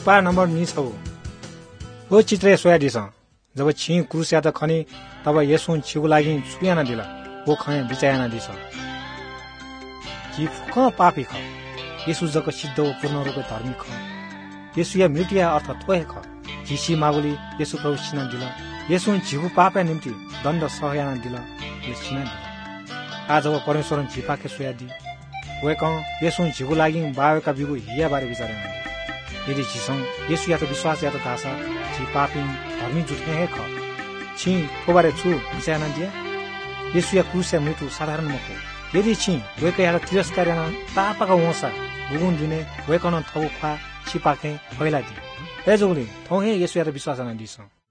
पा नंबर नी छौ ओ चित्रे soya this जब छि क्रुसिया त खनी तब यसो छिगु लागि सुयाना दिला वो खय बिचायाना दिस कि फुक पापी ख यसु जक सिद्ध पूर्ण रूपे धार्मिक ख यसु या मृत्युया अर्थ थोए ख किसी मागुली यसु प्रभु सिना दिला यसु झिगु पापया निम्ति दण्ड सहयाना दिला ले सिना दिला आज अब परमेश्वर झिपाके सोया दि वे क यसु झिगु लागि बावेका बिगु हिया बारे विचारना यदि झिसं यसु या त विश्वास या त धासा झि पापी धर्मी जुठे हे ख छि थोबारे छु विचारना दिया यसु या क्रुसिया मृत्यु साधारण मको यदि छि वेक या तिरस्कार याना तापाका वसा गुगुन दिने वेकन थौ खा छिपाके फैला दि एजोले थौ हे यसु या त विश्वास ना दिस